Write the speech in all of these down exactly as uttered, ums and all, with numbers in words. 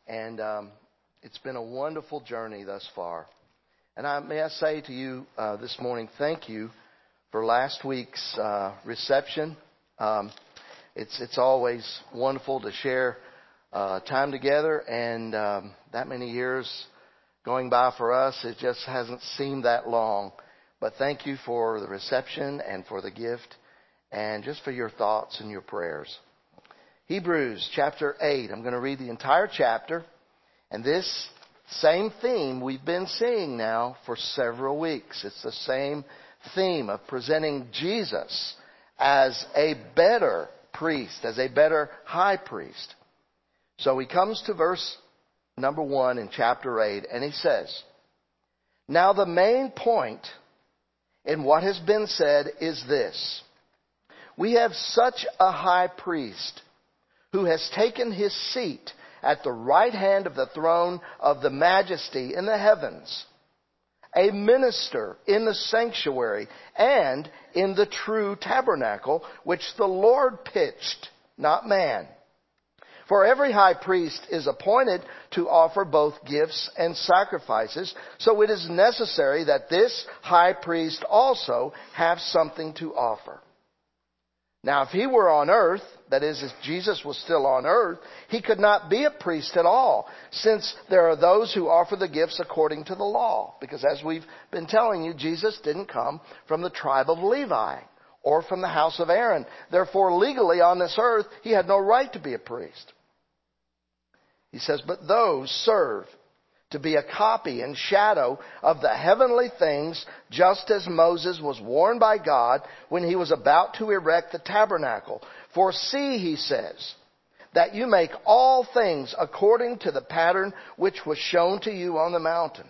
And um, it's been a wonderful journey thus far. And I, may I say to you uh, this morning, thank you for last week's uh, reception. Um, it's it's always wonderful to share uh, time together, and um, that many years going by for us, it just hasn't seemed that long. But thank you for the reception and for the gift, and just for your thoughts and your prayers. Hebrews chapter eight. I'm going to read the entire chapter, and this same theme we've been seeing now for several weeks. It's the same theme of presenting Jesus as a better priest, as a better high priest. So he comes to verse number one in chapter eight, and he says, "Now the main point in what has been said is this: we have such a high priest who has taken his seat at the right hand of the throne of the majesty in the heavens, a minister in the sanctuary and in the true tabernacle, which the Lord pitched, not man. For every high priest is appointed to offer both gifts and sacrifices, so it is necessary that this high priest also have something to offer. Now, if he were on earth, that is, if Jesus was still on earth, he could not be a priest at all, since there are those who offer the gifts according to the law. Because as we've been telling you, Jesus didn't come from the tribe of Levi or from the house of Aaron. Therefore, legally on this earth, he had no right to be a priest. He says, but those serve to be a copy and shadow of the heavenly things, just as Moses was warned by God when he was about to erect the tabernacle. For see, he says, that you make all things according to the pattern which was shown to you on the mountain.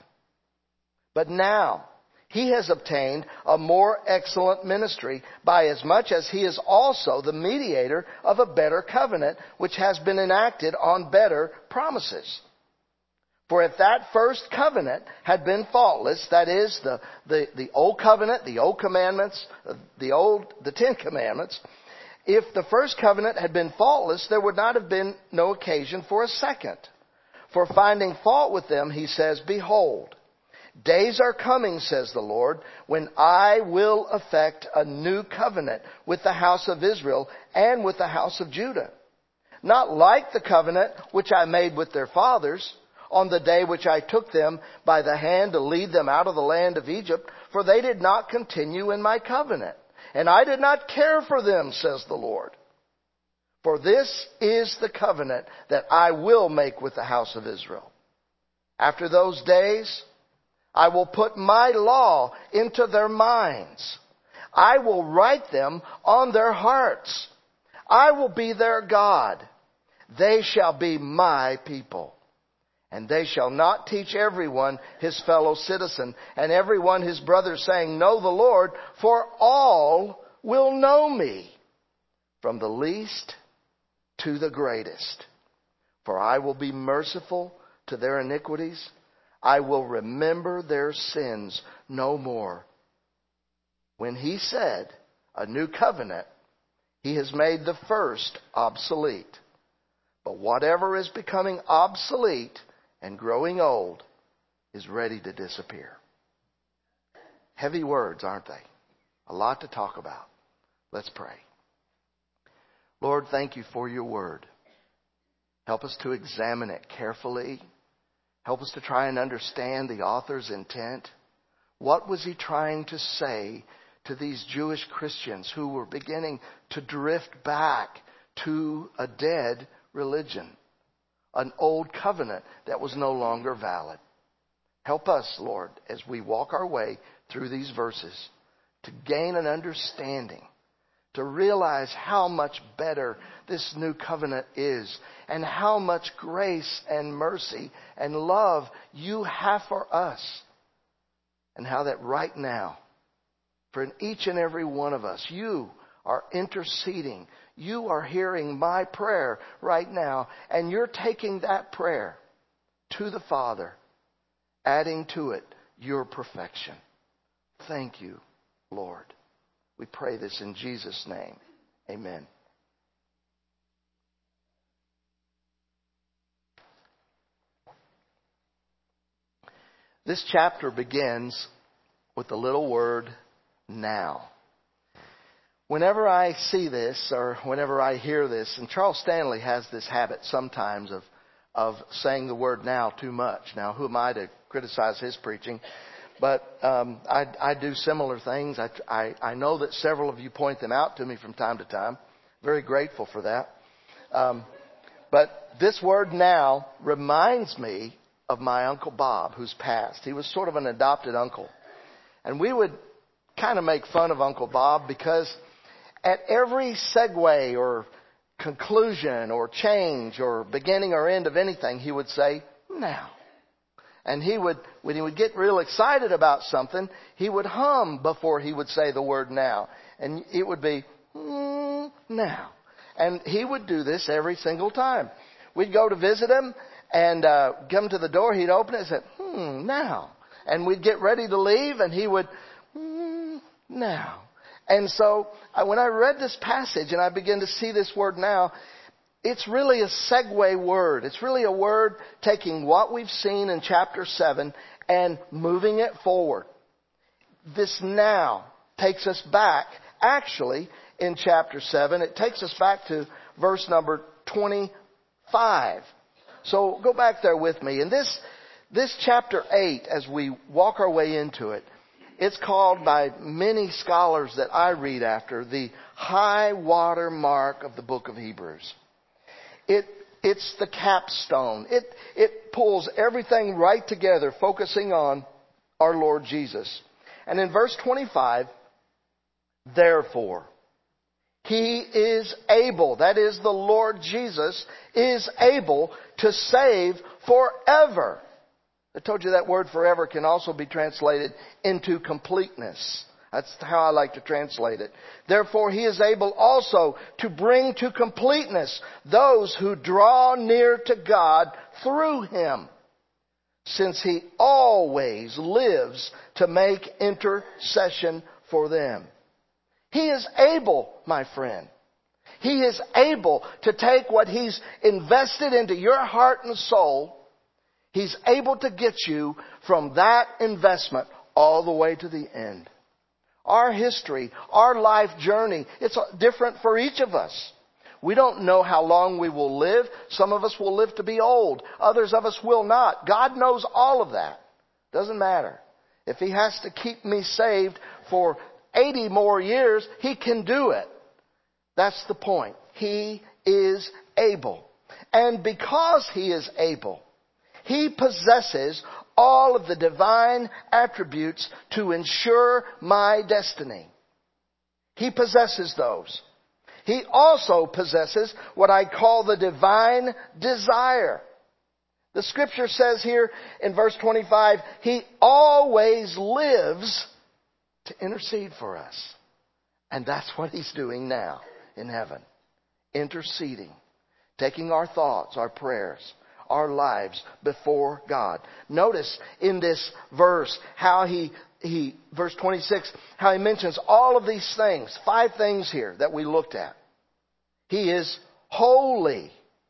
But now he has obtained a more excellent ministry, by as much as he is also the mediator of a better covenant, which has been enacted on better promises. For if that first covenant had been faultless, that is, the, the, the old covenant, the old commandments, the old, the Ten Commandments, if the first covenant had been faultless, there would not have been no occasion for a second. For finding fault with them, he says, behold, days are coming, says the Lord, when I will effect a new covenant with the house of Israel and with the house of Judah. Not like the covenant which I made with their fathers on the day which I took them by the hand to lead them out of the land of Egypt, for they did not continue in my covenant, and I did not care for them, says the Lord. For this is the covenant that I will make with the house of Israel. After those days, I will put my law into their minds. I will write them on their hearts. I will be their God. They shall be my people. And they shall not teach everyone his fellow citizen and everyone his brother, saying, know the Lord, for all will know me, from the least to the greatest. For I will be merciful to their iniquities. I will remember their sins no more. When he said, a new covenant, he has made the first obsolete. But whatever is becoming obsolete and growing old is ready to disappear. Heavy words, aren't they? A lot to talk about. Let's pray. Lord, thank you for your word. Help us to examine it carefully. Help us to try and understand the author's intent. What was he trying to say to these Jewish Christians who were beginning to drift back to a dead religion? An old covenant that was no longer valid. Help us, Lord, as we walk our way through these verses, to gain an understanding, to realize how much better this new covenant is, and how much grace and mercy and love you have for us, and how that right now, for each and every one of us, you are interceding. You are hearing my prayer right now, and you're taking that prayer to the Father, adding to it your perfection. Thank you, Lord. We pray this in Jesus' name. Amen. This chapter begins with the little word now. Whenever I see this or whenever I hear this, and Charles Stanley has this habit sometimes of, of saying the word now too much. Now, who am I to criticize his preaching? But um, I, I do similar things. I, I, I know that several of you point them out to me from time to time. Very grateful for that. Um, but this word now reminds me of my Uncle Bob, who's passed. He was sort of an adopted uncle. And we would kind of make fun of Uncle Bob because at every segue or conclusion or change or beginning or end of anything, he would say, now. And he would, when he would get real excited about something, he would hum before he would say the word now. And it would be, mm, now. And he would do this every single time. We'd go to visit him and uh, come to the door. He'd open it and say, hmm, now. And we'd get ready to leave and he would, hmm, now. And so I, when I read this passage and I began to see this word now, it's really a segue word. It's really a word taking what we've seen in chapter seven and moving it forward. This now takes us back, actually, in chapter seven. It takes us back to verse number twenty-five. So go back there with me. In this, this chapter eight, as we walk our way into it, it's called by many scholars that I read after the high water mark of the book of Hebrews. It, it's the capstone. It, it pulls everything right together, focusing on our Lord Jesus. And in verse twenty-five, therefore, He is able, that is the Lord Jesus, is able to save forever. I told you that word forever can also be translated into completeness. That's how I like to translate it. Therefore, He is able also to bring to completeness those who draw near to God through Him, since He always lives to make intercession for them. He is able, my friend. He is able to take what He's invested into your heart and soul. He's able to get you from that investment all the way to the end. Our history, our life journey, it's different for each of us. We don't know how long we will live. Some of us will live to be old. Others of us will not. God knows all of that. Doesn't matter. If He has to keep me saved for eighty more years, He can do it. That's the point. He is able. And because He is able, He possesses all of the divine attributes to ensure my destiny. He possesses those. He also possesses what I call the divine desire. The scripture says here in verse twenty-five, He always lives to intercede for us. And that's what He's doing now in heaven. Interceding. Taking our thoughts, our prayers, our lives before God. Notice in this verse how he, he, verse twenty-six, how he mentions all of these things. Five things here that we looked at. He is holy.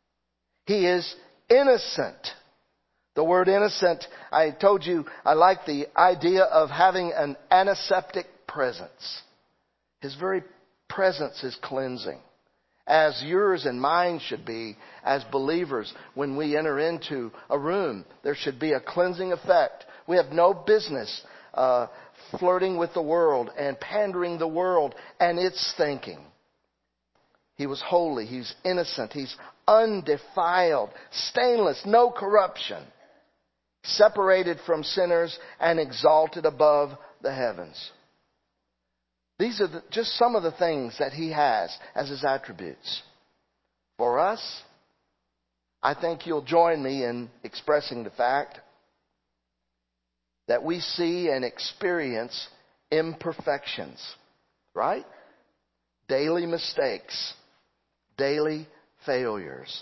He is innocent. The word innocent, I told you, I like the idea of having an antiseptic presence. His very presence is cleansing. As yours and mine should be as believers when we enter into a room. There should be a cleansing effect. We have no business uh, flirting with the world and pandering the world and its thinking. He was holy. He's innocent. He's undefiled, stainless, no corruption, separated from sinners and exalted above the heavens. These are the, just some of the things that He has as His attributes. For us, I think you'll join me in expressing the fact that we see and experience imperfections, right? Daily mistakes, daily failures.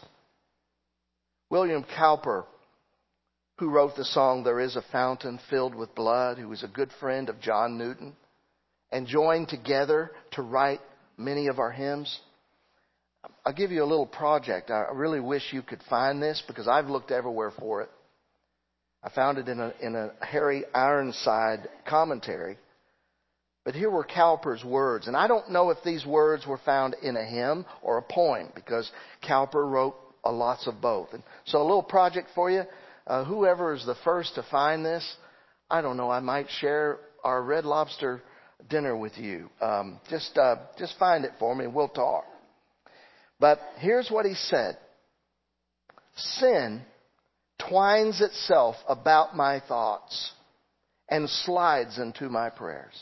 William Cowper, who wrote the song There Is a Fountain Filled with Blood, who was a good friend of John Newton, and joined together to write many of our hymns. I'll give you a little project. I really wish you could find this because I've looked everywhere for it. I found it in a, in a Harry Ironside commentary. But here were Cowper's words. And I don't know if these words were found in a hymn or a poem, because Cowper wrote a lots of both. And so a little project for you. Uh, whoever is the first to find this, I don't know, I might share our Red Lobster dinner with you. Um, just, uh, just find it for me and we'll talk. But here's what he said. Sin twines itself about my thoughts and slides into my prayers.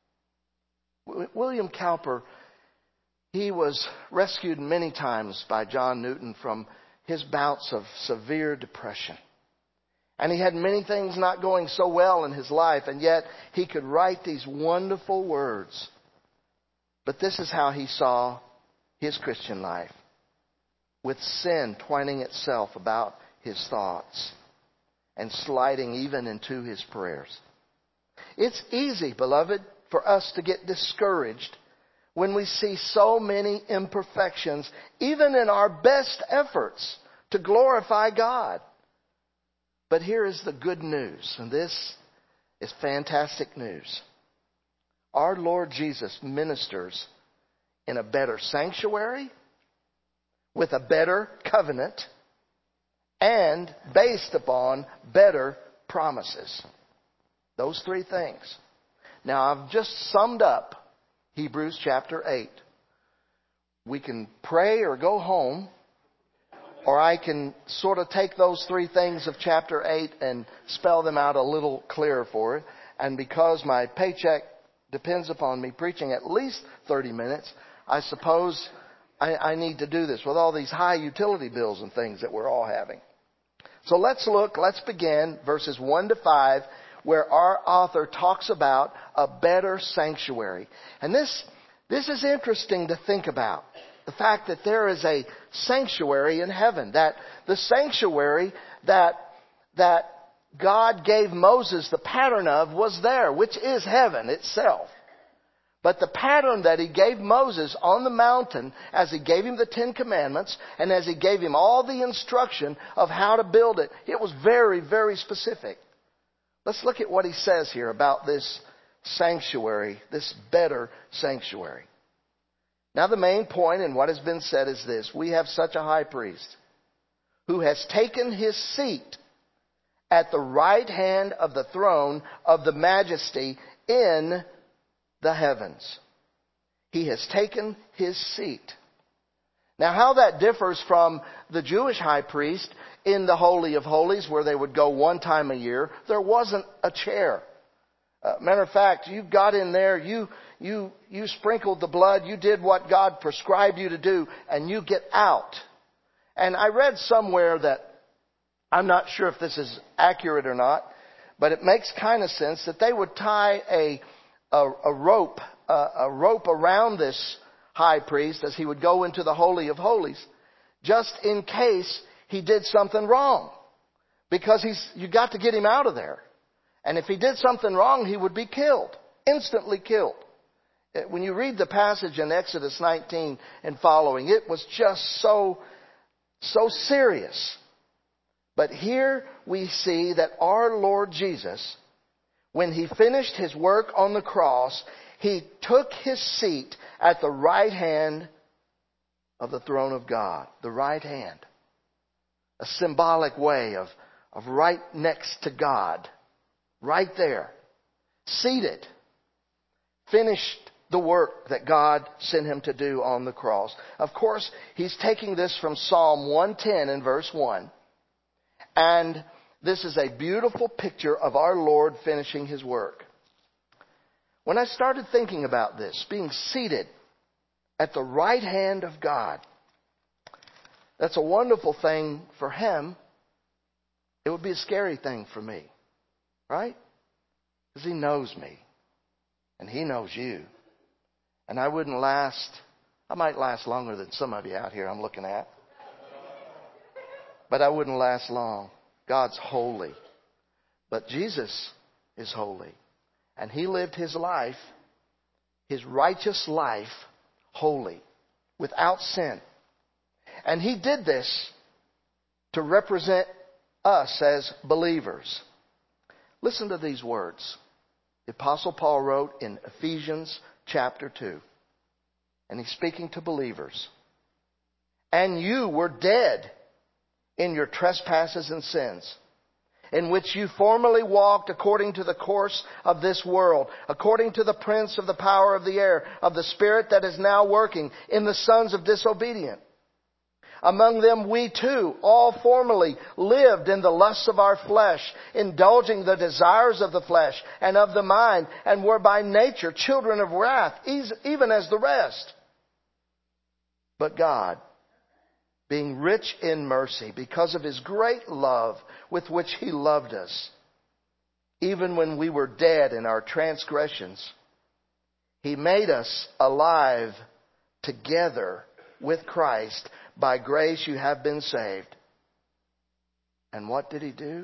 William Cowper, he was rescued many times by John Newton from his bouts of severe depression. And he had many things not going so well in his life, and yet he could write these wonderful words. But this is how he saw his Christian life, with sin twining itself about his thoughts and sliding even into his prayers. It's easy, beloved, for us to get discouraged when we see so many imperfections, even in our best efforts to glorify God. But here is the good news, and this is fantastic news. Our Lord Jesus ministers in a better sanctuary, with a better covenant, and based upon better promises. Those three things. Now, I've just summed up Hebrews chapter eight. We can pray or go home, or I can sort of take those three things of chapter eight and spell them out a little clearer for it. And because my paycheck depends upon me preaching at least thirty minutes, I suppose I, I need to do this with all these high utility bills and things that we're all having. So let's look, let's begin verses one to five, where our author talks about a better sanctuary. And this, this is interesting to think about. The fact that there is a sanctuary in heaven. That the sanctuary that, that God gave Moses the pattern of was there, which is heaven itself. But the pattern that He gave Moses on the mountain, as He gave him the Ten Commandments, and as He gave him all the instruction of how to build it, it was very, very specific. Let's look at what he says here about this sanctuary, this better sanctuary. Now, the main point in what has been said is this. We have such a high priest who has taken his seat at the right hand of the throne of the majesty in the heavens. He has taken his seat. Now, how that differs from the Jewish high priest in the Holy of Holies, where they would go one time a year, there wasn't a chair. Uh, matter of fact, you got in there, you, you, you sprinkled the blood, you did what God prescribed you to do, and you get out. And I read somewhere that, I'm not sure if this is accurate or not, but it makes kind of sense that they would tie a, a, a rope, a, a rope around this high priest as he would go into the Holy of Holies, just in case he did something wrong. Because he's, you got to get him out of there. And if he did something wrong, he would be killed. Instantly killed. When you read the passage in Exodus nineteen and following, it was just so, so serious. But here we see that our Lord Jesus, when He finished His work on the cross, He took His seat at the right hand of the throne of God. The right hand. A symbolic way of, of right next to God. Right there. Seated. Finished the work that God sent Him to do on the cross. Of course, he's taking this from Psalm one ten in verse one. And this is a beautiful picture of our Lord finishing His work. When I started thinking about this, being seated at the right hand of God, that's a wonderful thing for Him. It would be a scary thing for me. Right? Because He knows me. And He knows you. And I wouldn't last, I might last longer than some of you out here I'm looking at. But I wouldn't last long. God's holy. But Jesus is holy. And He lived His life, His righteous life, holy, without sin. And He did this to represent us as believers. Listen to these words. The Apostle Paul wrote in Ephesians chapter two. And he's speaking to believers. And you were dead in your trespasses and sins, in which you formerly walked according to the course of this world, according to the prince of the power of the air, of the spirit that is now working in the sons of disobedience. Among them we too all formerly lived in the lusts of our flesh, indulging the desires of the flesh and of the mind, and were by nature children of wrath, even as the rest. But God, being rich in mercy, because of His great love with which He loved us, even when we were dead in our transgressions, He made us alive together with Christ. By grace you have been saved. And what did He do?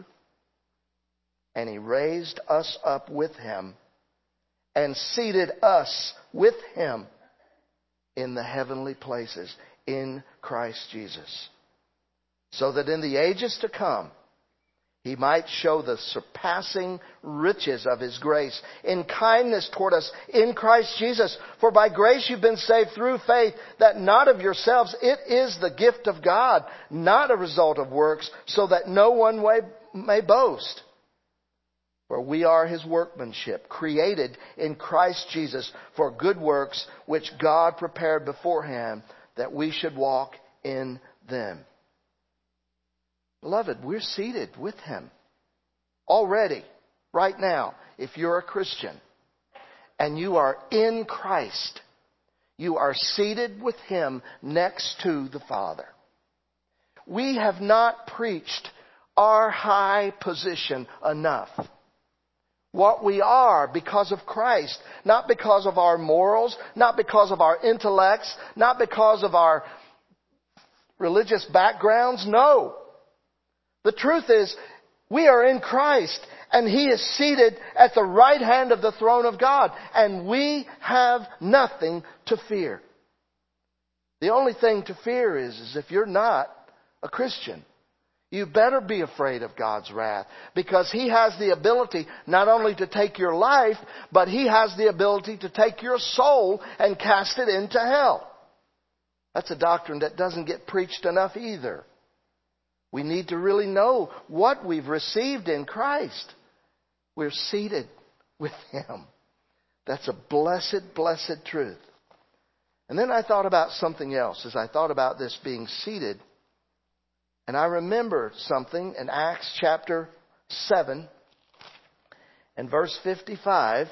And He raised us up with Him and seated us with Him in the heavenly places in Christ Jesus, so that in the ages to come He might show the surpassing riches of His grace in kindness toward us in Christ Jesus. For by grace you've been saved through faith, that not of yourselves. It is the gift of God, not a result of works, so that no one may boast. For we are His workmanship, created in Christ Jesus for good works, which God prepared beforehand that we should walk in them. Beloved, we're seated with Him already, right now. If you're a Christian and you are in Christ, you are seated with Him next to the Father. We have not preached our high position enough. What we are because of Christ, not because of our morals, not because of our intellects, not because of our religious backgrounds. No. The truth is, we are in Christ, and He is seated at the right hand of the throne of God, and we have nothing to fear. The only thing to fear is, is if you're not a Christian. You better be afraid of God's wrath, because He has the ability not only to take your life, but He has the ability to take your soul and cast it into hell. That's a doctrine that doesn't get preached enough either. We need to really know what we've received in Christ. We're seated with Him. That's a blessed, blessed truth. And then I thought about something else as I thought about this being seated. And I remember something in Acts chapter seven and verse fifty-five.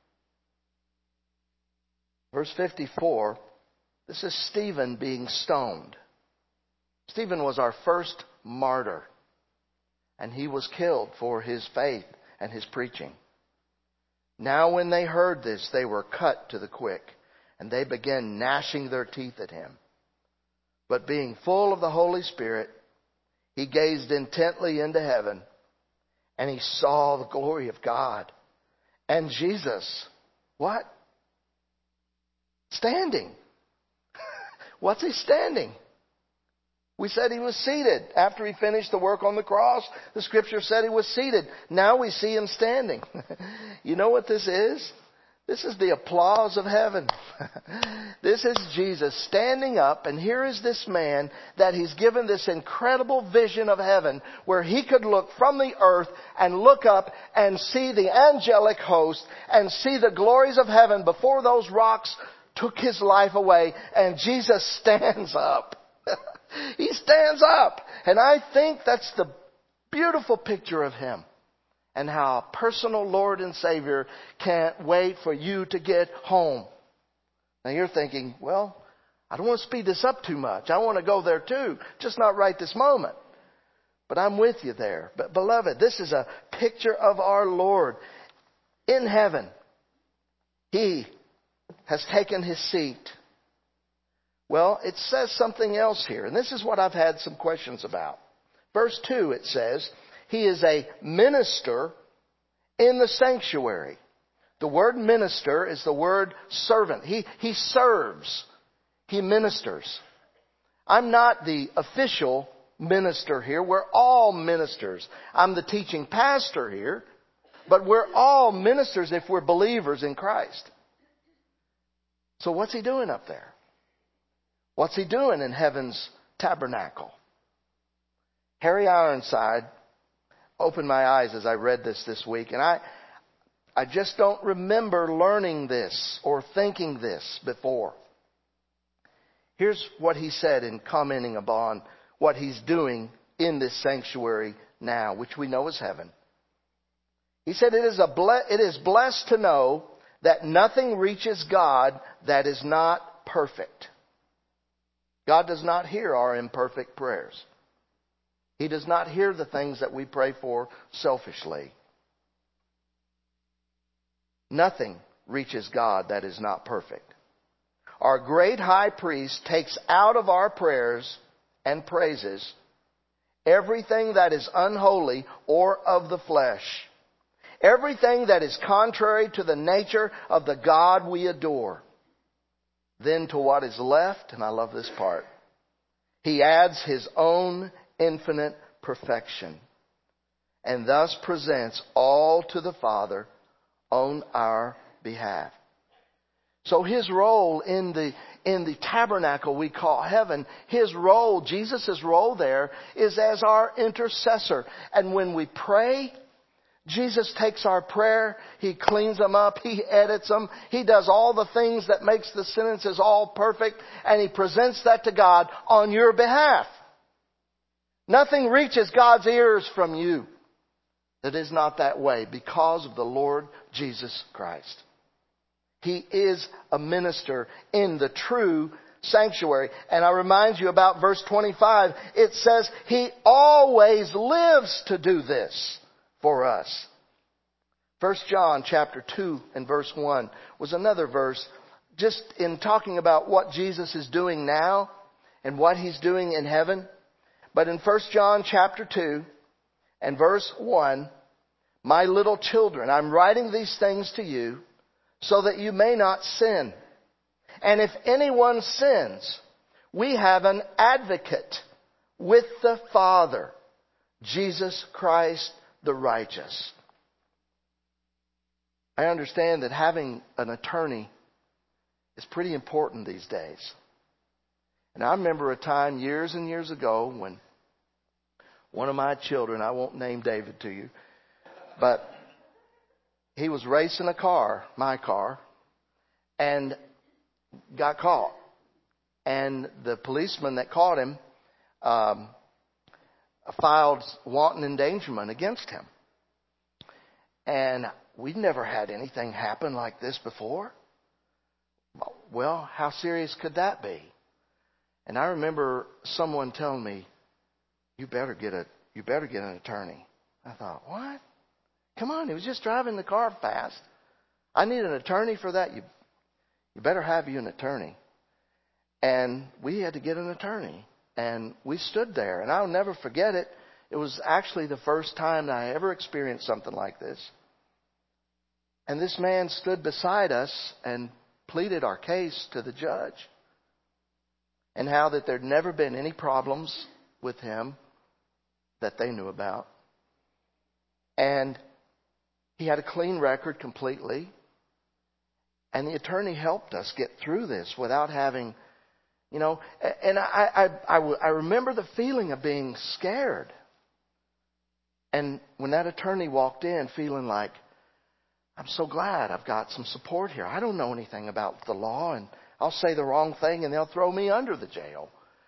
Verse fifty-four. This is Stephen being stoned. Stephen was our first martyr, and he was killed for his faith and his preaching. Now when they heard this, they were cut to the quick, and they began gnashing their teeth at him. But being full of the Holy Spirit, he gazed intently into heaven, and he saw the glory of God. And Jesus, what? Standing. What's He standing? We said He was seated. After He finished the work on the cross, the Scripture said He was seated. Now we see Him standing. You know what this is? This is the applause of heaven. This is Jesus standing up, and here is this man that He's given this incredible vision of heaven where He could look from the earth and look up and see the angelic host and see the glories of heaven before those rocks took His life away, and Jesus stands up. He stands up. And I think that's the beautiful picture of Him. And how a personal Lord and Savior can't wait for you to get home. Now you're thinking, well, I don't want to speed this up too much. I want to go there too. Just not right this moment. But I'm with you there. But beloved, this is a picture of our Lord in heaven. He has taken His seat. Well, it says something else here. And this is what I've had some questions about. Verse two, it says, He is a minister in the sanctuary. The word minister is the word servant. He, he serves. He ministers. I'm not the official minister here. We're all ministers. I'm the teaching pastor here. But we're all ministers if we're believers in Christ. So what's He doing up there? What's He doing in heaven's tabernacle? Harry Ironside opened my eyes as I read this this week, and I, I just don't remember learning this or thinking this before. Here's what he said in commenting upon what He's doing in this sanctuary now, which we know is heaven. He said, it is, a ble- it is blessed to know that nothing reaches God that is not perfect. God does not hear our imperfect prayers. He does not hear the things that we pray for selfishly. Nothing reaches God that is not perfect. Our great high priest takes out of our prayers and praises everything that is unholy or of the flesh. Everything that is contrary to the nature of the God we adore. Then to what is left, and I love this part, He adds His own infinite perfection, and thus presents all to the Father on our behalf. So His role in the in the tabernacle we call heaven, His role, Jesus' role there, is as our intercessor. And when we pray, Jesus takes our prayer, He cleans them up, He edits them, He does all the things that makes the sentences all perfect, and He presents that to God on your behalf. Nothing reaches God's ears from you that is not that way because of the Lord Jesus Christ. He is a minister in the true sanctuary. And I remind you about verse twenty-five. It says He always lives to do this for us. First John chapter two and verse one was another verse just in talking about what Jesus is doing now and what He's doing in heaven. But in First John chapter two and verse one, my little children, I'm writing these things to you so that you may not sin. And if anyone sins, we have an advocate with the Father, Jesus Christ the righteous. I understand that having an attorney is pretty important these days. And I remember a time years and years ago when one of my children, I won't name David to you, but he was racing a car, my car, and got caught. And the policeman that caught him um, filed wanton endangerment against him. And we'd never had anything happen like this before. Well, how serious could that be? And I remember someone telling me, "You better get a, you better get an attorney." I thought, what? Come on, he was just driving the car fast. I need an attorney for that. You, you better have you an attorney. And we had to get an attorney. And we stood there. And I'll never forget it. It was actually the first time that I ever experienced something like this. And this man stood beside us and pleaded our case to the judge. And how that there'd never been any problems with him that they knew about. And he had a clean record completely. And the attorney helped us get through this without having, you know, and I, I, I, I remember the feeling of being scared. And when that attorney walked in feeling like, I'm so glad I've got some support here. I don't know anything about the law, and I'll say the wrong thing and they'll throw me under the jail.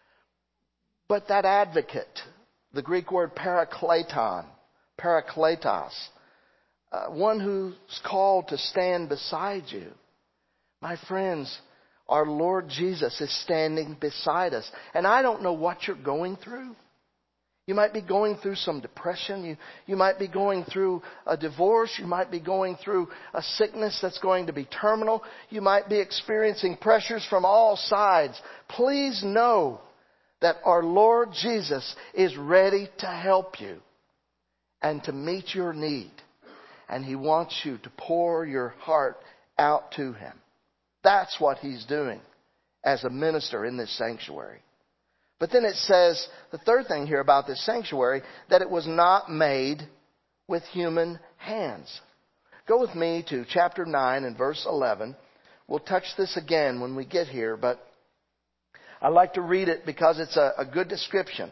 But that advocate, the Greek word parakleton, parakletos, uh, one who's called to stand beside you. My friends, our Lord Jesus is standing beside us. And I don't know what you're going through. You might be going through some depression. You, you might be going through a divorce. You might be going through a sickness that's going to be terminal. You might be experiencing pressures from all sides. Please know that our Lord Jesus is ready to help you and to meet your need. And He wants you to pour your heart out to Him. That's what He's doing as a minister in this sanctuary. But then it says, the third thing here about this sanctuary, that it was not made with human hands. Go with me to chapter nine and verse eleven. We'll touch this again when we get here, but I like to read it because it's a, a good description.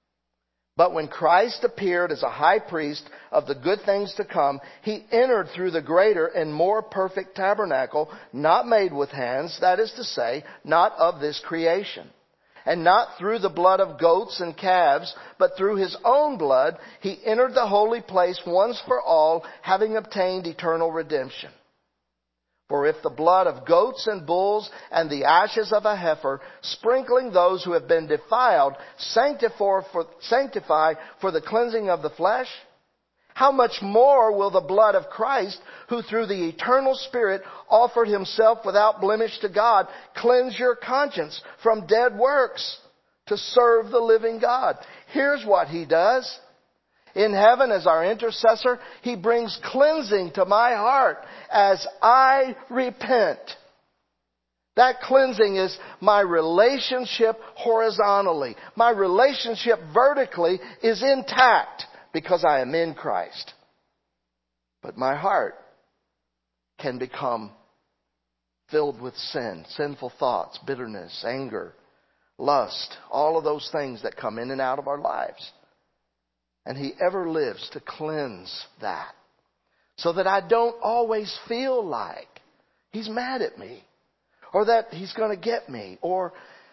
But when Christ appeared as a high priest of the good things to come, He entered through the greater and more perfect tabernacle, not made with hands, that is to say, not of this creation. And not through the blood of goats and calves, but through His own blood, He entered the holy place once for all, having obtained eternal redemption. For if the blood of goats and bulls and the ashes of a heifer, sprinkling those who have been defiled, sanctify for, sanctify for the cleansing of the flesh, how much more will the blood of Christ, who through the eternal Spirit offered Himself without blemish to God, cleanse your conscience from dead works to serve the living God? Here's what He does. In heaven, as our intercessor, He brings cleansing to my heart as I repent. That cleansing is my relationship horizontally. My relationship vertically is intact because I am in Christ. But my heart can become filled with sin, sinful thoughts, bitterness, anger, lust, all of those things that come in and out of our lives. And He ever lives to cleanse that, so that I don't always feel like He's mad at me, or that He's going to get me, or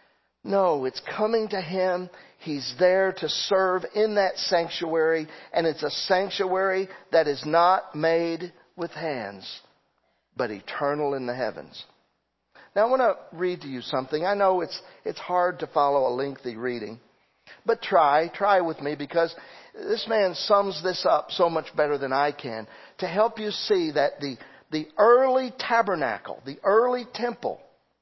no, it's coming to Him. He's there to serve in that sanctuary, and it's a sanctuary that is not made with hands, but eternal in the heavens. Now I want to read to you something. I know it's it's hard to follow a lengthy reading, but try, try with me, because this man sums this up so much better than I can, to help you see that the, the early tabernacle, the early temple,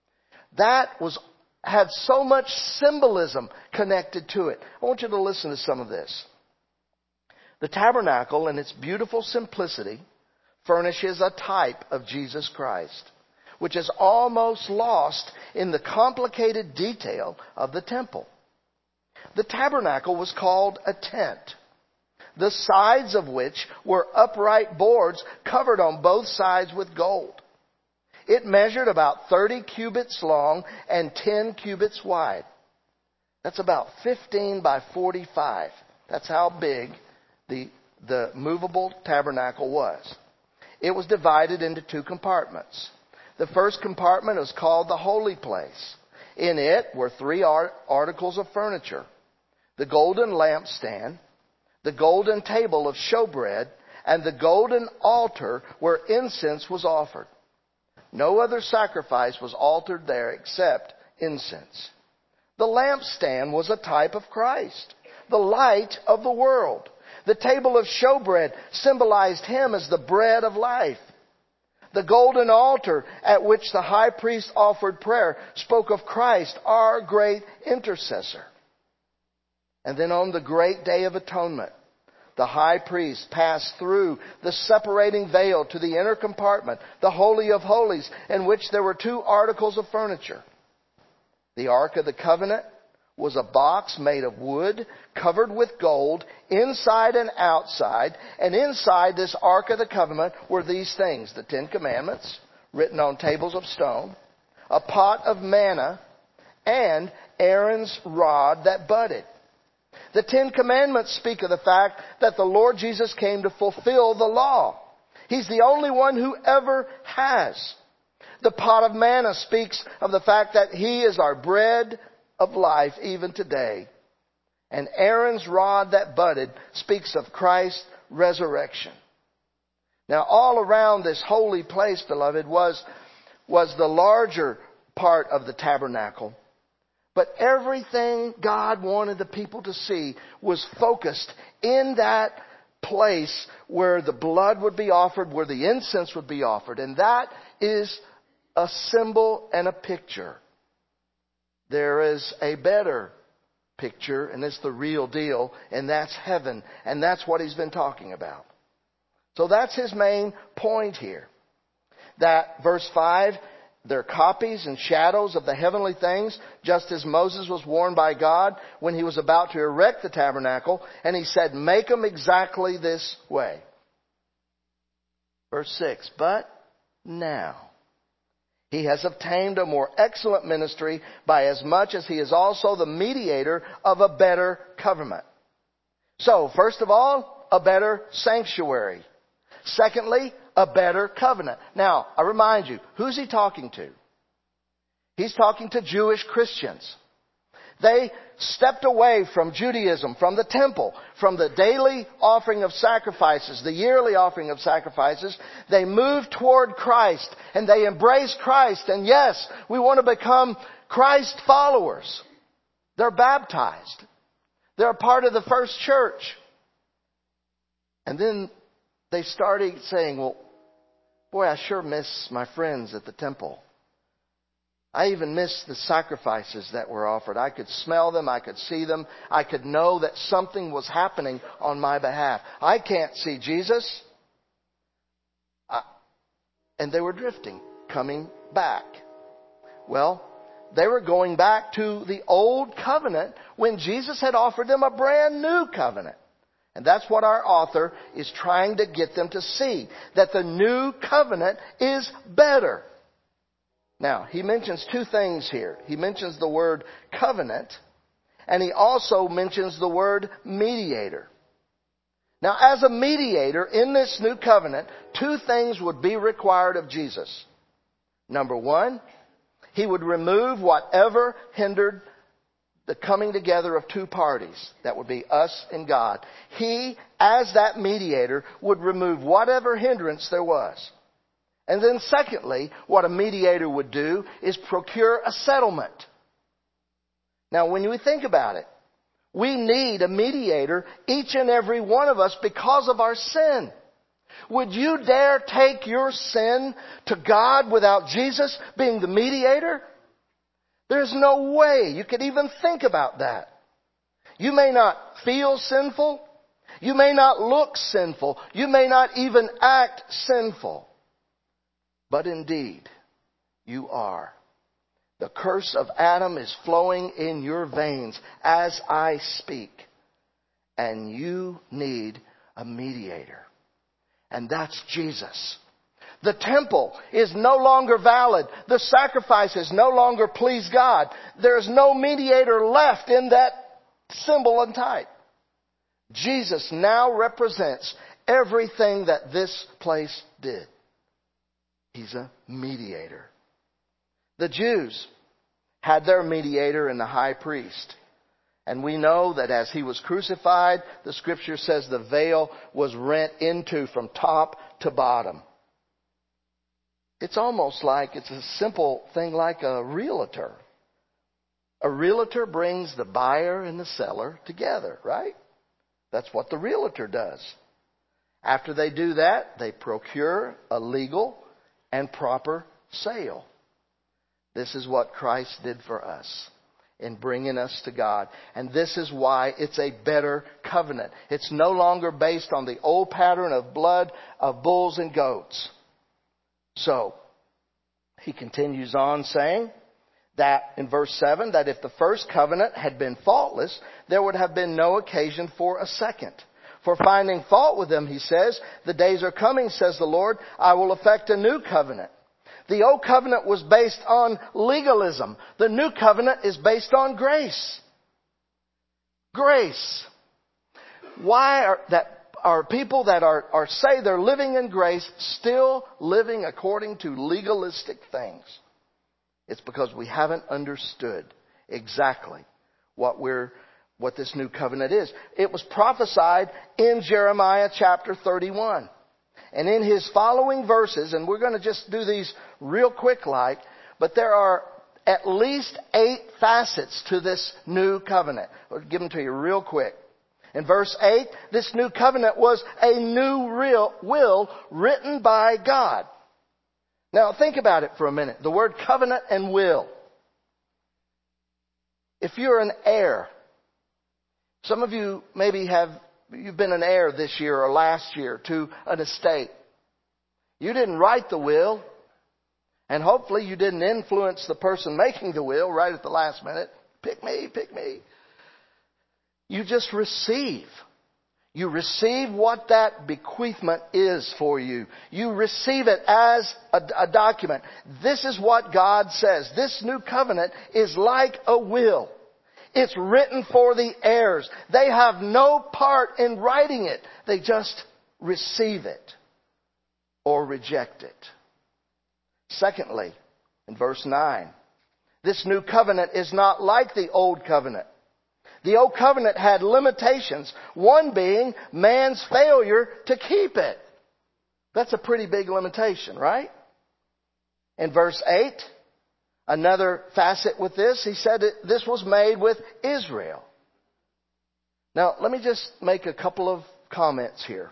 that was had so much symbolism connected to it. I want you to listen to some of this. The tabernacle, in its beautiful simplicity, furnishes a type of Jesus Christ, which is almost lost in the complicated detail of the temple. The tabernacle was called a tent, the sides of which were upright boards covered on both sides with gold. It measured about thirty cubits long and ten cubits wide. That's about fifteen by forty-five. That's how big the, the movable tabernacle was. It was divided into two compartments. The first compartment was called the holy place. In it were three art- articles of furniture: the golden lampstand, the golden table of showbread, and the golden altar where incense was offered. No other sacrifice was altered there except incense. The lampstand was a type of Christ, the light of the world. The table of showbread symbolized Him as the bread of life. The golden altar at which the high priest offered prayer spoke of Christ, our great intercessor. And then on the great day of atonement, the high priest passed through the separating veil to the inner compartment, the Holy of Holies, in which there were two articles of furniture. The Ark of the Covenant was a box made of wood, covered with gold, inside and outside. And inside this Ark of the Covenant were these things: the Ten Commandments, written on tables of stone, a pot of manna, and Aaron's rod that budded. The Ten Commandments speak of the fact that the Lord Jesus came to fulfill the law. He's the only one who ever has. The pot of manna speaks of the fact that He is our bread of life even today. And Aaron's rod that budded speaks of Christ's resurrection. Now, all around this holy place, beloved, was, was the larger part of the tabernacle. But everything God wanted the people to see was focused in that place where the blood would be offered, where the incense would be offered. And that is a symbol and a picture. There is a better picture, and it's the real deal, and that's heaven. And that's what He's been talking about. So that's His main point here. That verse five, They're copies and shadows of the heavenly things, just as Moses was warned by God when he was about to erect the tabernacle. And he said, make them exactly this way. Verse six, but now he has obtained a more excellent ministry by as much as he is also the mediator of a better covenant. So, first of all, a better sanctuary. Secondly, a better covenant. Now, I remind you, who's he talking to? He's talking to Jewish Christians. They stepped away from Judaism, from the temple, from the daily offering of sacrifices, the yearly offering of sacrifices. They moved toward Christ and they embraced Christ. And yes, we want to become Christ followers. They're baptized. They're a part of the first church. And then they started saying, well, boy, I sure miss my friends at the temple. I even miss the sacrifices that were offered. I could smell them. I could see them. I could know that something was happening on my behalf. I can't see Jesus. I, and they were drifting, coming back. Well, they were going back to the old covenant when Jesus had offered them a brand new covenant. And that's what our author is trying to get them to see. That the new covenant is better. Now, he mentions two things here. He mentions the word covenant. And he also mentions the word mediator. Now, as a mediator in this new covenant, two things would be required of Jesus. Number one, he would remove whatever hindered the coming together of two parties. That would be us and God. He, as that mediator, would remove whatever hindrance there was. And then secondly, what a mediator would do is procure a settlement. Now, when we think about it, we need a mediator, each and every one of us, because of our sin. Would you dare take your sin to God without Jesus being the mediator? There's no way you could even think about that. You may not feel sinful. You may not look sinful. You may not even act sinful. But indeed, you are. The curse of Adam is flowing in your veins as I speak. And you need a mediator. And that's Jesus. The temple is no longer valid. The sacrifices no longer please God. There's no mediator left in that symbol and type. Jesus now represents everything that this place did. He's a mediator. The Jews had their mediator in the high priest. And we know that as he was crucified, the scripture says the veil was rent into from top to bottom. It's almost like it's a simple thing like a realtor. A realtor brings the buyer and the seller together, right? That's what the realtor does. After they do that, they procure a legal and proper sale. This is what Christ did for us in bringing us to God. And this is why it's a better covenant. It's no longer based on the old pattern of blood of bulls and goats. So, he continues on saying that in verse seven, that if the first covenant had been faultless, there would have been no occasion for a second. For finding fault with them, he says, the days are coming, says the Lord, I will effect a new covenant. The old covenant was based on legalism. The new covenant is based on grace. Grace. Why are that are people that are, are say they're living in grace still living according to legalistic things? It's because we haven't understood exactly what we're what this new covenant is. It was prophesied in Jeremiah chapter thirty-one. And in his following verses, and we're going to just do these real quick like, but there are at least eight facets to this new covenant. I'll give them to you real quick. In verse eight, this new covenant was a new real will written by God. Now think about it for a minute. The word covenant and will. If you're an heir, some of you maybe have, you've been an heir this year or last year to an estate. You didn't write the will, And hopefully you didn't influence the person making the will right at the last minute. Pick me, pick me. You just receive. You receive what that bequeathment is for you. You receive it as a, a document. This is what God says. This new covenant is like a will. It's written for the heirs. They have no part in writing it. They just receive it or reject it. Secondly, in verse nine, this new covenant is not like the old covenant. The old covenant had limitations, one being man's failure to keep it. That's a pretty big limitation, right? In verse eight, another facet with this, he said that this was made with Israel. Now, let me just make a couple of comments here.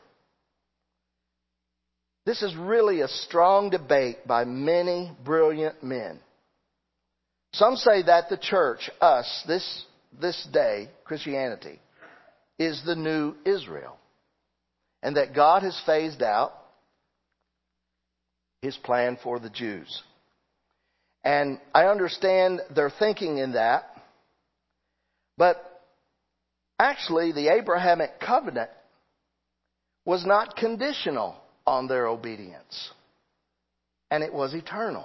This is really a strong debate by many brilliant men. Some say that the church, us, this this day, Christianity, is the new Israel. And that God has phased out His plan for the Jews. And I understand their thinking in that. But actually, the Abrahamic covenant was not conditional on their obedience. And it was eternal.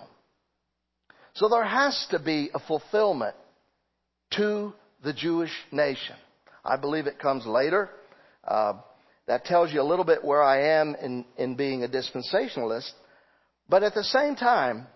So there has to be a fulfillment to the Jewish nation. I believe it comes later. Uh, that tells you a little bit where I am in, in being a dispensationalist. But at the same time,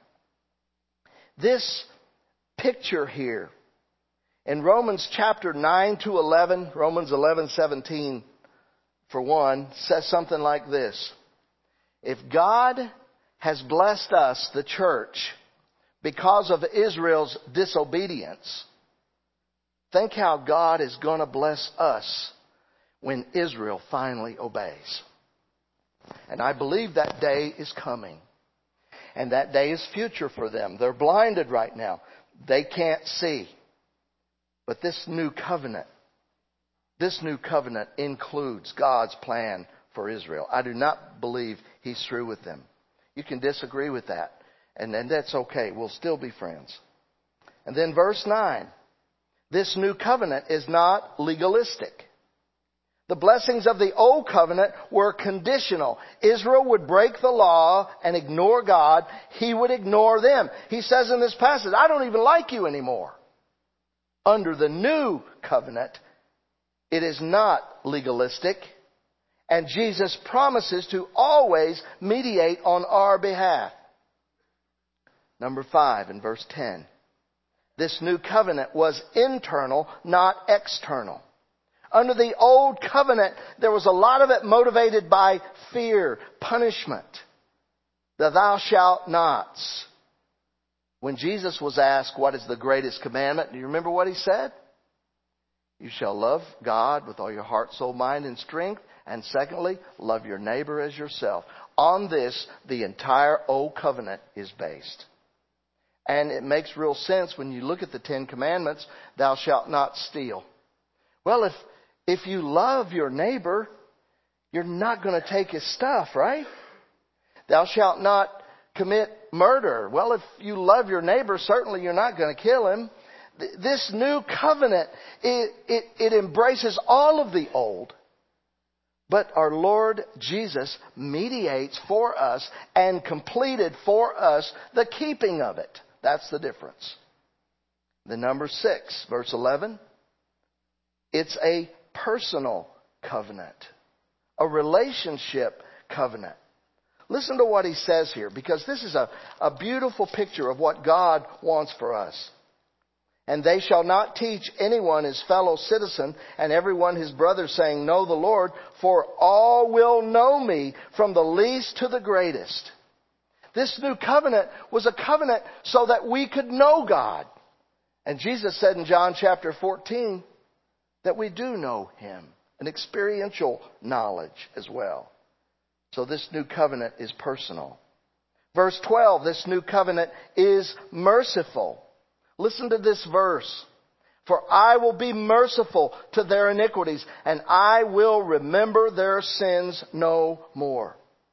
this picture here in Romans chapter nine to eleven, Romans eleven seventeen for one, says something like this. If God has blessed us, the church, because of Israel's disobedience, think how God is going to bless us when Israel finally obeys. And I believe that day is coming. And that day is future for them. They're blinded right now. They can't see. But this new covenant, this new covenant includes God's plan for Israel. I do not believe He's through with them. You can disagree with that. And then that's okay. We'll still be friends. And then verse nine. This new covenant is not legalistic. The blessings of the old covenant were conditional. Israel would break the law and ignore God. He would ignore them. He says in this passage, I don't even like you anymore. Under the new covenant, it is not legalistic. And Jesus promises to always mediate on our behalf. Number five in verse ten. This new covenant was internal, not external. Under the old covenant, there was a lot of it motivated by fear, punishment, the thou shalt nots. When Jesus was asked, what is the greatest commandment? Do you remember what He said? You shall love God with all your heart, soul, mind, and strength. And secondly, love your neighbor as yourself. On this, the entire old covenant is based. And it makes real sense when you look at the Ten Commandments, thou shalt not steal. Well, if if you love your neighbor, you're not going to take his stuff, right? Thou shalt not commit murder. Well, if you love your neighbor, certainly you're not going to kill him. This new covenant, it, it, it embraces all of the old. But our Lord Jesus mediates for us and completed for us the keeping of it. That's the difference. The number six, verse eleven. It's a personal covenant. A relationship covenant. Listen to what he says here, because this is a, a beautiful picture of what God wants for us. And they shall not teach anyone his fellow citizen and everyone his brother, saying, know the Lord, for all will know me, from the least to the greatest. This new covenant was a covenant so that we could know God. And Jesus said in John chapter fourteen that we do know Him. An experiential knowledge as well. So this new covenant is personal. Verse twelve, this new covenant is merciful. Listen to this verse. For I will be merciful to their iniquities, and I will remember their sins no more.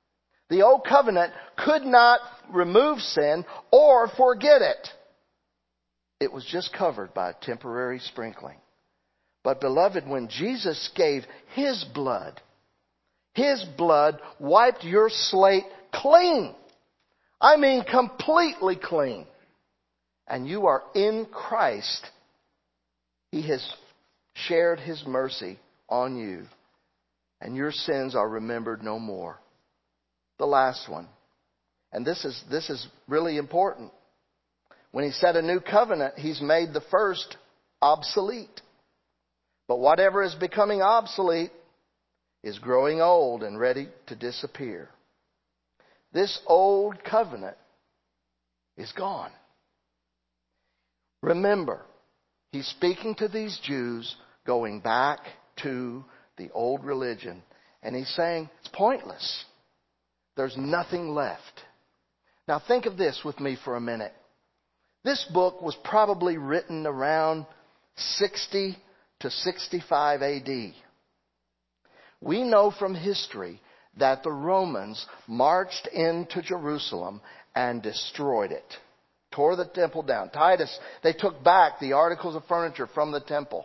The old covenant could not remove sin or forget it. It was just covered by a temporary sprinkling. But beloved, when Jesus gave His blood, His blood wiped your slate clean. I mean completely clean. And you are in Christ. He has shared His mercy on you. And your sins are remembered no more. The last one. And this is, this is really important. When He said a new covenant, He's made the first obsolete. But whatever is becoming obsolete is growing old and ready to disappear. This old covenant is gone. Remember, He's speaking to these Jews going back to the old religion. And He's saying, it's pointless. There's nothing left. Now think of this with me for a minute. This book was probably written around sixty to sixty-five A D. We know from history that the Romans marched into Jerusalem and destroyed it. Tore the temple down. Titus, they took back the articles of furniture from the temple.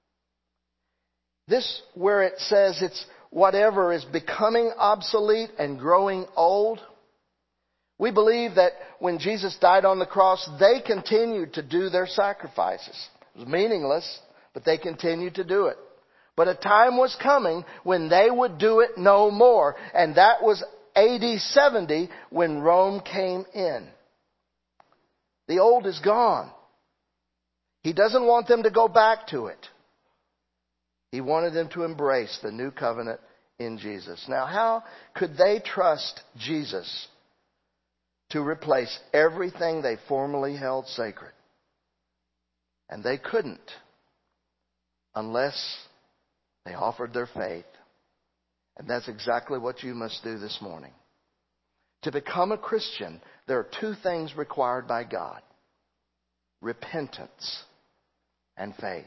This, where it says it's whatever is becoming obsolete and growing old, we believe that when Jesus died on the cross, they continued to do their sacrifices. It was meaningless, but they continued to do it. But a time was coming when they would do it no more. And that was A D seventy when Rome came in. The old is gone. He doesn't want them to go back to it. He wanted them to embrace the new covenant in Jesus. Now, how could they trust Jesus to replace everything they formerly held sacred? And they couldn't unless they offered their faith. And that's exactly what you must do this morning. To become a Christian, there are two things required by God: repentance and faith.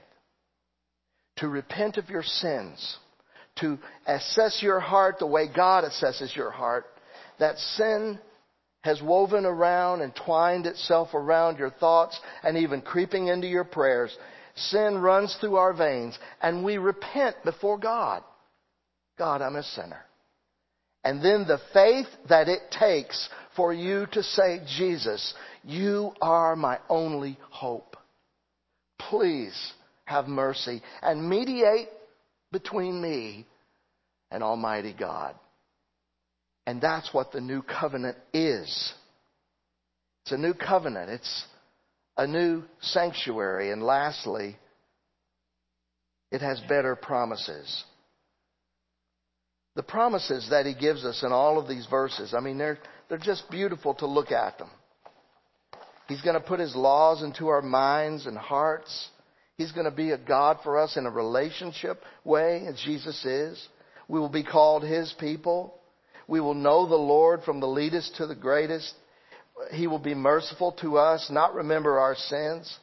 To repent of your sins, to assess your heart the way God assesses your heart, that sin has woven around and twined itself around your thoughts and even creeping into your prayers. Sin runs through our veins and we repent before God. God, I'm a sinner. And then the faith that it takes for you to say, Jesus, you are my only hope. Please have mercy and mediate between me and Almighty God. And that's what the new covenant is. It's a new covenant. It's a new sanctuary. And lastly, it has better promises. The promises that He gives us in all of these verses, I mean, they're, they're just beautiful to look at them. He's going to put His laws into our minds and hearts. He's going to be a God for us in a relationship way, as Jesus is. We will be called His people. We will know the Lord from the least to the greatest. He will be merciful to us, not remember our sins.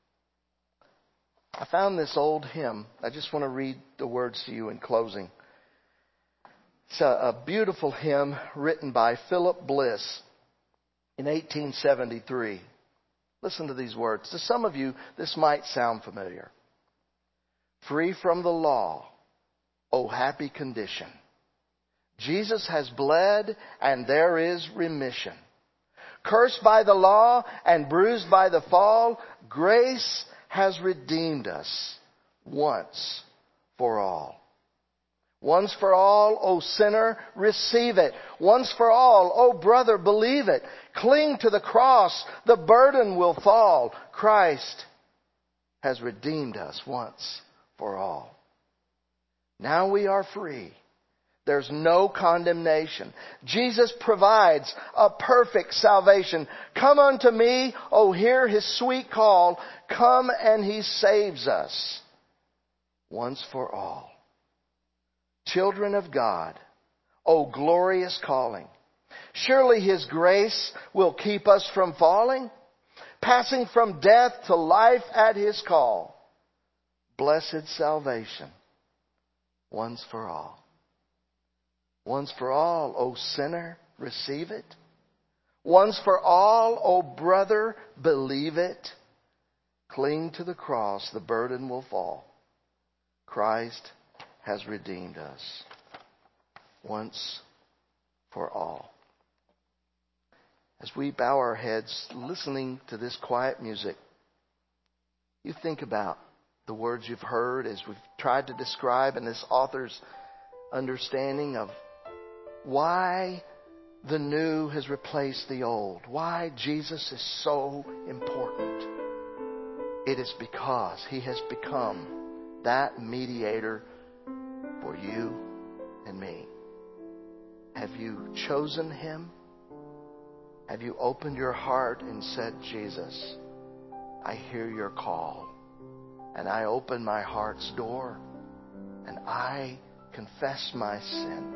I found this old hymn. I just want to read the words to you in closing. It's a, a beautiful hymn written by Philip Bliss in eighteen seventy-three. Listen to these words. To some of you, this might sound familiar. Free from the law, O happy condition. Jesus has bled and there is remission. Cursed by the law and bruised by the fall, grace has redeemed us once for all. Once for all, O sinner, receive it. Once for all, O brother, believe it. Cling to the cross, the burden will fall. Christ has redeemed us once for all. Now we are free. There's no condemnation. Jesus provides a perfect salvation. Come unto me, oh hear His sweet call. Come and He saves us once for all. Children of God, oh glorious calling. Surely His grace will keep us from falling, passing from death to life at His call. Blessed salvation once for all. Once for all, O sinner, receive it. Once for all, oh brother, believe it. Cling to the cross, the burden will fall. Christ has redeemed us once for all. As we bow our heads listening to this quiet music, you think about the words you've heard as we've tried to describe in this author's understanding of why the new has replaced the old, why Jesus is so important. It is because He has become that mediator for you and me. Have you chosen Him? Have you opened your heart and said, Jesus, I hear your call, and I open my heart's door, and I confess my sin,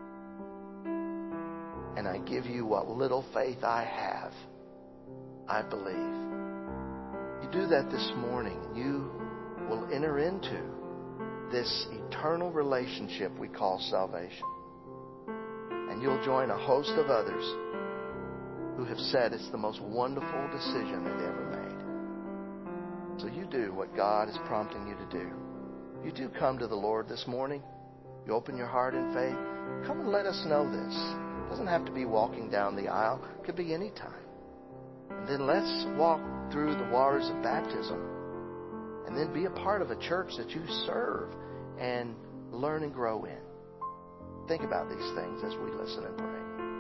and I give you what little faith I have. I believe. You do that this morning, you will enter into this eternal relationship we call salvation. And you'll join a host of others who have said it's the most wonderful decision they've ever made. So you do what God is prompting you to do. You do come to the Lord this morning. You open your heart in faith. Come and let us know this. It doesn't have to be walking down the aisle. It could be any time. And then let's walk through the waters of baptism. And then be a part of a church that you serve and learn and grow in. Think about these things as we listen and pray.